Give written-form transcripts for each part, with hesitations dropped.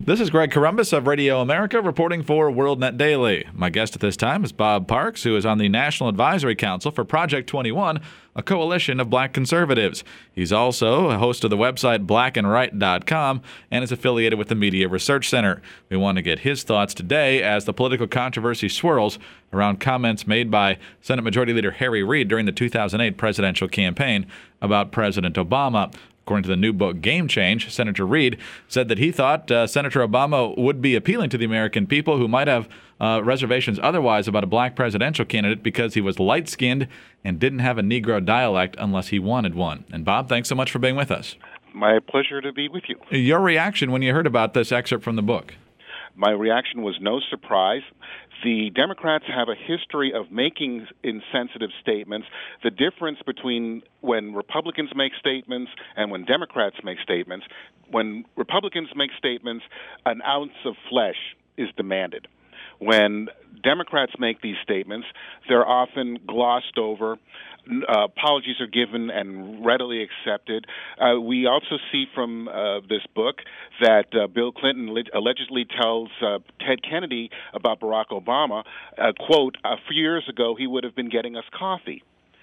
This is Greg Corombos of Radio America reporting for WorldNet Daily. My guest at this time is Bob Parks, who is on the National Advisory Council for Project 21, a coalition of black conservatives. He's also a host of the website blackandright.com and is affiliated with the Media Research Center. We want to get his thoughts today as the political controversy swirls around comments made by Senate Majority Leader Harry Reid during the 2008 presidential campaign about President Obama. According to the new book, Game Change, Senator Reid said that he thought Senator Obama would be appealing to the American people who might have reservations otherwise about a black presidential candidate because he was light-skinned and didn't have a Negro dialect unless he wanted one. And Bob, thanks so much for being with us. My pleasure to be with you. Your reaction when you heard about this excerpt from the book? My reaction was no surprise. The Democrats have a history of making insensitive statements. The difference between when Republicans make statements and when Democrats make statements, when Republicans make statements, an ounce of flesh is demanded. When Democrats make these statements, they're often glossed over. Apologies are given and readily accepted. We also see from this book that Bill Clinton allegedly tells Ted Kennedy about Barack Obama, quote, a few years ago he would have been getting us coffee.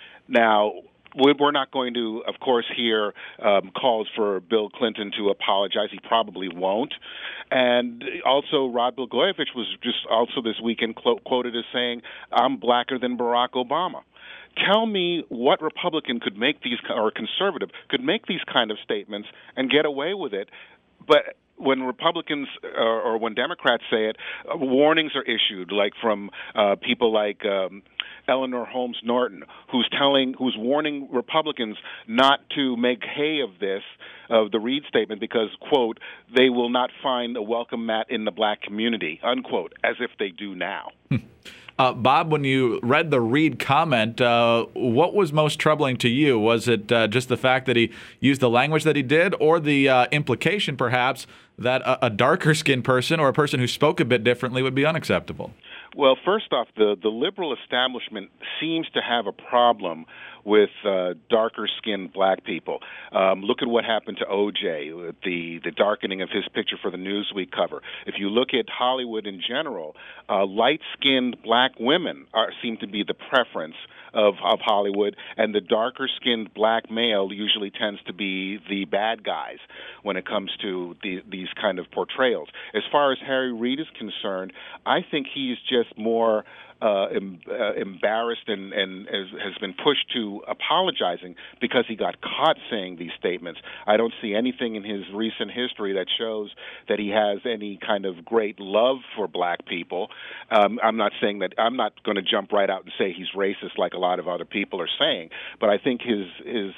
Now, we're not going to, of course, hear calls for Bill Clinton to apologize. He probably won't. And also, Rod Blagojevich was just also this weekend quoted as saying, I'm blacker than Barack Obama. Tell me what Republican could make these, or conservative, could make these kind of statements and get away with it. But when Republicans or when Democrats say it, warnings are issued, like from people like Eleanor Holmes Norton, who's warning Republicans not to make hay of the Reid statement because, quote, they will not find a welcome mat in the black community, unquote, as if they do now. Bob, when you read the Reid comment, what was most troubling to you? Was it just the fact that he used the language that he did, or the implication, perhaps, that a darker-skinned person or a person who spoke a bit differently would be unacceptable? Well, first off, the liberal establishment seems to have a problem with darker-skinned black people. Look at what happened to O.J., the darkening of his picture for the Newsweek cover. If you look at Hollywood in general, light-skinned black women seem to be the preference of Hollywood, and the darker-skinned black male usually tends to be the bad guys when it comes to these kind of portrayals. As far as Harry Reid is concerned, I think he's just more embarrassed and has been pushed to apologizing because he got caught saying these statements. I don't see anything in his recent history that shows that he has any kind of great love for black people. I'm not saying that. I'm not going to jump right out and say he's racist like a lot of other people are saying, but I think his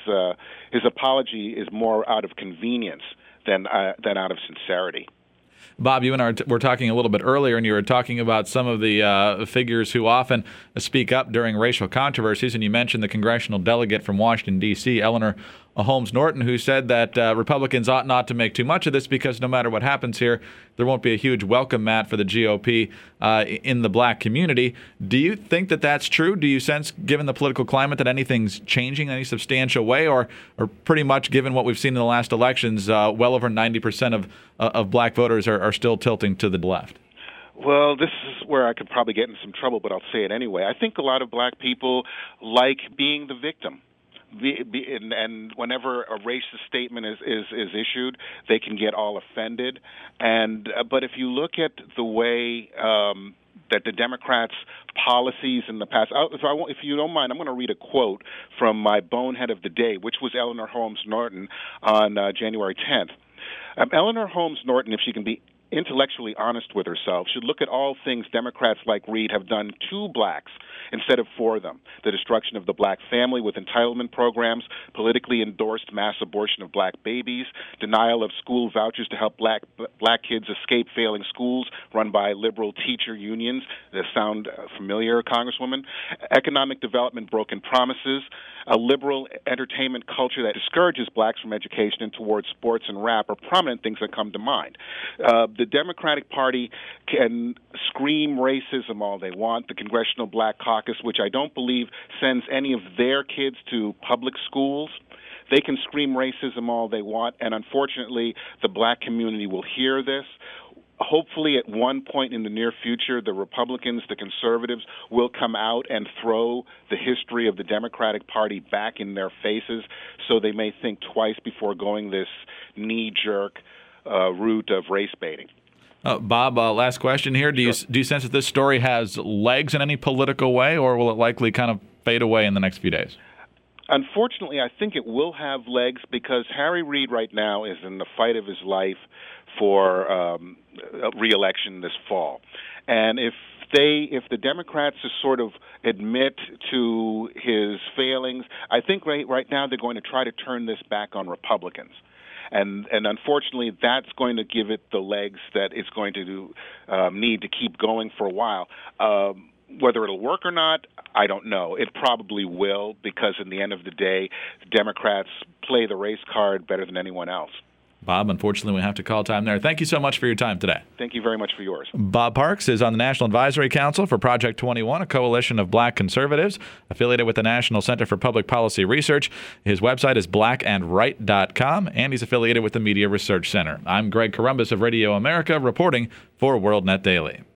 apology is more out of convenience than out of sincerity. Bob, you and I were talking a little bit earlier, and you were talking about some of the figures who often speak up during racial controversies, and you mentioned the congressional delegate from Washington, D.C., Eleanor Holmes Norton, who said that Republicans ought not to make too much of this because no matter what happens here, there won't be a huge welcome mat for the GOP in the black community. Do you think that that's true? Do you sense, given the political climate, that anything's changing in any substantial way, or pretty much given what we've seen in the last elections, well over 90% of black voters are still tilting to the left? Well, this is where I could probably get in some trouble, but I'll say it anyway. I think a lot of black people like being the victim. And whenever a racist statement is issued, they can get all offended. But if you look at the way that the Democrats' policies in the past, if you don't mind, I'm going to read a quote from my bonehead of the day, which was Eleanor Holmes Norton on January 10th. Eleanor Holmes Norton, if she can be intellectually honest with herself, should look at all things Democrats like Reid have done to blacks instead of for them. The destruction of the black family with entitlement programs, politically endorsed mass abortion of black babies, denial of school vouchers to help black kids escape failing schools run by liberal teacher unions. That sound familiar, Congresswoman? Economic development broken promises, a liberal entertainment culture that discourages blacks from education and towards sports and rap are prominent things that come to mind. The Democratic Party can scream racism all they want. The Congressional Black Caucus, which I don't believe sends any of their kids to public schools, They can scream racism all they want, and unfortunately, the black community will hear this. Hopefully, at one point in the near future, the Republicans, the conservatives, will come out and throw the history of the Democratic Party back in their faces, so they may think twice before going this knee-jerk route of race baiting. Bob, last question here. Do you sense that this story has legs in any political way, or will it likely kind of fade away in the next few days? Unfortunately, I think it will have legs because Harry Reid right now is in the fight of his life for re-election this fall. And if the Democrats just sort of admit to his failings, I think right now they're going to try to turn this back on Republicans. And unfortunately, that's going to give it the legs that it's going to need to keep going for a while. Whether it'll work or not, I don't know. It probably will, because in the end of the day, Democrats play the race card better than anyone else. Bob, unfortunately, we have to call time there. Thank you so much for your time today. Thank you very much for yours. Bob Parks is on the National Advisory Council for Project 21, a coalition of black conservatives affiliated with the National Center for Public Policy Research. His website is blackandright.com, and he's affiliated with the Media Research Center. I'm Greg Corombos of Radio America, reporting for WorldNet Daily.